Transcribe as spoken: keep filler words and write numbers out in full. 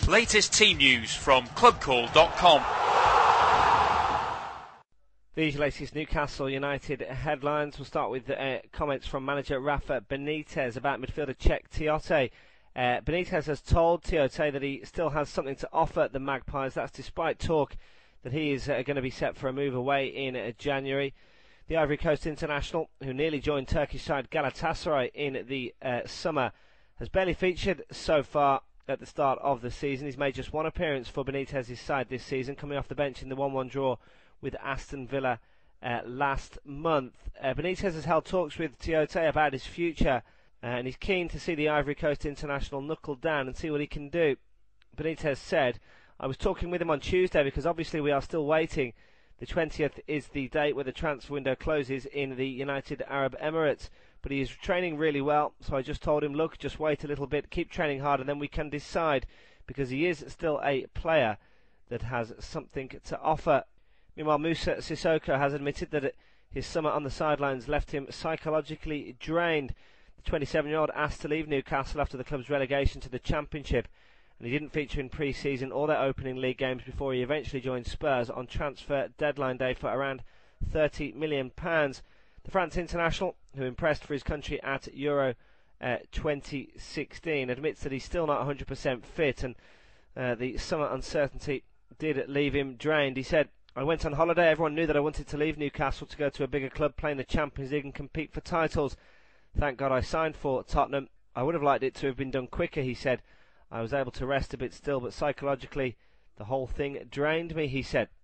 Latest team news from club call dot com. These latest Newcastle United headlines. We'll start with uh, comments from manager Rafa Benitez about midfielder Cheick Tiote. Uh, Benitez has told Tiote that he still has something to offer the Magpies. That's despite talk that he is uh, going to be set for a move away in uh, January. The Ivory Coast international, who nearly joined Turkish side Galatasaray in the uh, summer, has barely featured so far at the start of the season. He's made just one appearance for Benitez's side this season, coming off the bench in the one one draw with Aston Villa uh, last month. Uh, Benitez has held talks with Tiote about his future, uh, and he's keen to see the Ivory Coast international knuckle down and see what he can do. Benitez said, "I was talking with him on Tuesday because obviously we are still waiting. The twentieth is the date where the transfer window closes in the United Arab Emirates, but he is training really well, so I just told him, look, just wait a little bit, keep training hard, and then we can decide, because he is still a player that has something to offer." Meanwhile, Moussa Sissoko has admitted that his summer on the sidelines left him psychologically drained. The twenty-seven-year-old asked to leave Newcastle after the club's relegation to the Championship, and he didn't feature in pre-season or their opening league games before he eventually joined Spurs on transfer deadline day for around thirty million pounds. The France international, who impressed for his country at Euro uh, twenty sixteen, admits that he's still not one hundred percent fit, and uh, the summer uncertainty did leave him drained. He said, "I went on holiday, everyone knew that I wanted to leave Newcastle to go to a bigger club playing the Champions League and compete for titles. Thank God I signed for Tottenham. I would have liked it to have been done quicker," he said. "I was able to rest a bit still, but psychologically the whole thing drained me," he said.